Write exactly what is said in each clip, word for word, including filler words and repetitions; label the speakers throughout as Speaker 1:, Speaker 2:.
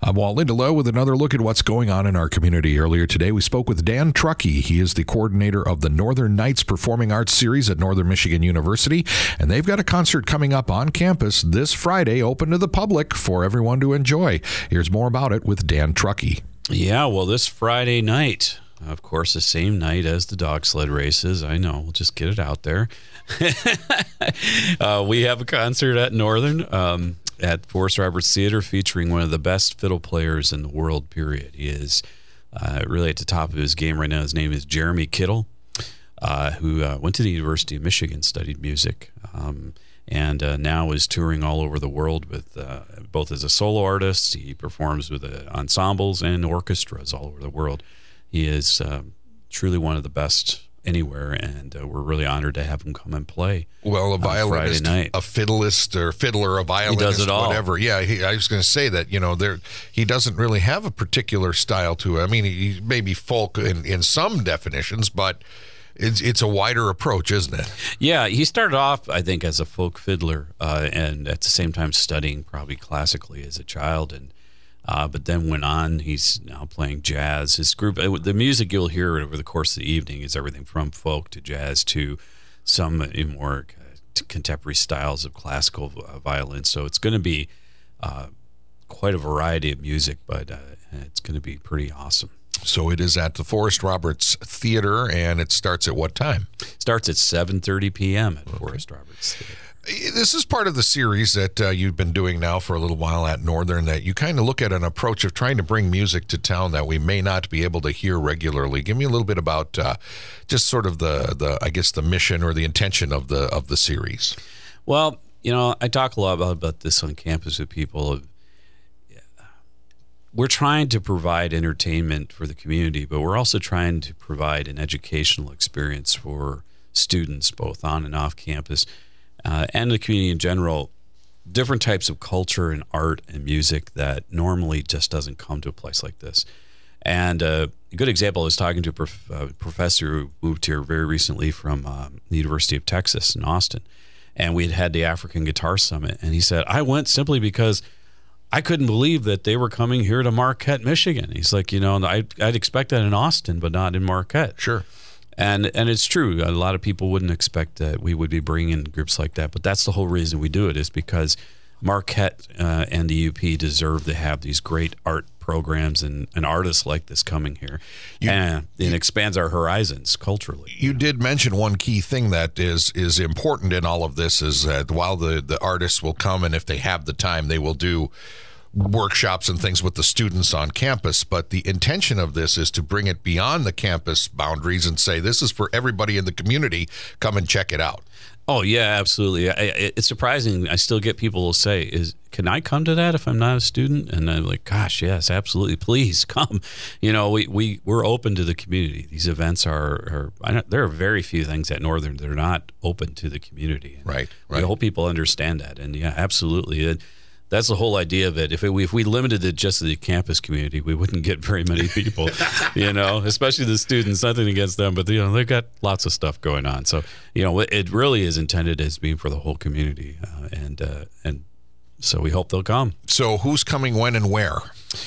Speaker 1: I'm Walt Lindelow with another look at what's going on in our community. Earlier today, we spoke with Dan Truckee. He is the coordinator of the Northern Nights Performing Arts Series at Northern Michigan University, and they've got a concert coming up on campus this Friday, open to the public for everyone to enjoy. Here's more about it with Dan Truckee.
Speaker 2: Yeah, well, this Friday night, of course, the same night as the dog sled races. I know, we'll just get it out there. uh, we have a concert at Northern. Um, at Forrest Roberts Theater, featuring one of the best fiddle players in the world, period. He is uh, really at the top of his game right now. His name is Jeremy Kittle, uh, who uh, went to the University of Michigan, studied music, um, and uh, now is touring all over the world with uh, both as a solo artist. He performs with uh, ensembles and orchestras all over the world. He is um, truly one of the best anywhere, and uh, we're really honored to have him come and play.
Speaker 1: Well, a violinist, a fiddleist, or fiddler, a violinist,
Speaker 2: he does it all.
Speaker 1: Whatever. Yeah, he, I was going to say that, you know, there he doesn't really have a particular style to it. I mean, he may be folk in, in some definitions, but it's it's a wider approach, isn't it?
Speaker 2: Yeah, he started off, I think, as a folk fiddler, uh, and at the same time studying probably classically as a child, and Uh, but then went on. He's now playing jazz. His group, the music you'll hear over the course of the evening is everything from folk to jazz to some more contemporary styles of classical violin. So it's going to be uh, quite a variety of music, but uh, it's going to be pretty awesome.
Speaker 1: So it is at the Forrest Roberts Theater, and it starts at what time?
Speaker 2: Starts at seven thirty p.m. at
Speaker 1: okay.
Speaker 2: Forrest Roberts Theater.
Speaker 1: This is part of the series that uh, you've been doing now for a little while at Northern, that you kind of look at an approach of trying to bring music to town that we may not be able to hear regularly. Give me a little bit about uh, just sort of the, the, I guess, the mission or the intention of the of the series.
Speaker 2: Well, you know, I talk a lot about, about this on campus with people. We're trying to provide entertainment for the community, but we're also trying to provide an educational experience for students, both on and off campus. Uh, and the community in general, different types of culture and art and music that normally just doesn't come to a place like this. And uh, a good example, I was talking to a prof- uh, professor who moved here very recently from um, the University of Texas in Austin, and we had had the African Guitar Summit, and he said, I went simply because I couldn't believe that they were coming here to Marquette, Michigan. He's like, you know, I'd, I'd expect that in Austin, but not in Marquette.
Speaker 1: Sure.
Speaker 2: And and it's true. A lot of people wouldn't expect that we would be bringing groups like that. But that's the whole reason we do it, is because Marquette uh, and the U P deserve to have these great art programs and, and artists like this coming here. You, and it you, expands our horizons culturally.
Speaker 1: You did mention one key thing that is is important in all of this is that while the, the artists will come, and if they have the time, they will do workshops and things with the students on campus, but the intention of this is to bring it beyond the campus boundaries and say, this is for everybody in the community. Come and check it out.
Speaker 2: Oh, yeah, absolutely. I, it's surprising. I still get people who say, "Is can I come to that if I'm not a student?" And I'm like, gosh, yes, absolutely. Please come. You know, we, we, we're open to the community. These events are, are I don't, there are very few things at Northern that are not open to the community. And
Speaker 1: right, right.
Speaker 2: I hope people understand that. And yeah, absolutely. And that's the whole idea of it. If, it, if we limited it just to the campus community, we wouldn't get very many people, you know, especially the students. Nothing against them, but, you know, they've got lots of stuff going on. So, you know, it really is intended as being for the whole community. Uh, and uh, and so we hope they'll come.
Speaker 1: So who's coming when and where?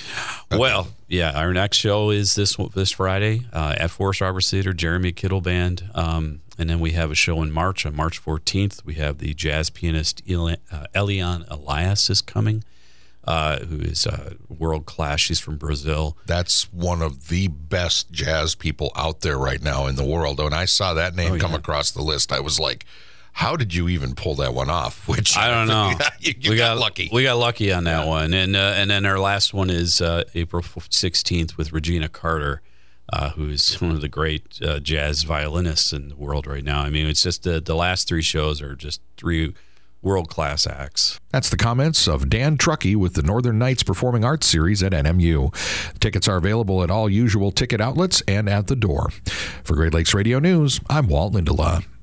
Speaker 2: Well, yeah, our next show is this this Friday uh, at Forrest Roberts Theater, Jeremy Kittle Band. Um, and then we have a show in March. On March fourteenth, we have the jazz pianist Eli- uh, Eliane Elias is coming, uh, who is uh, world-class. She's from Brazil.
Speaker 1: That's one of the best jazz people out there right now in the world. When I saw that name oh, come yeah. across the list, I was like, how did you even pull that one off? Which
Speaker 2: I don't know.
Speaker 1: you, you
Speaker 2: we
Speaker 1: got,
Speaker 2: got
Speaker 1: lucky.
Speaker 2: We got lucky on that
Speaker 1: yeah.
Speaker 2: one. And uh, and then our last one is uh, April sixteenth with Regina Carter, uh, who is one of the great uh, jazz violinists in the world right now. I mean, it's just the, the last three shows are just three world-class acts.
Speaker 1: That's the comments of Dan Truckee with the Northern Nights Performing Arts Series at N M U. Tickets are available at all usual ticket outlets and at the door. For Great Lakes Radio News, I'm Walt Lindelow.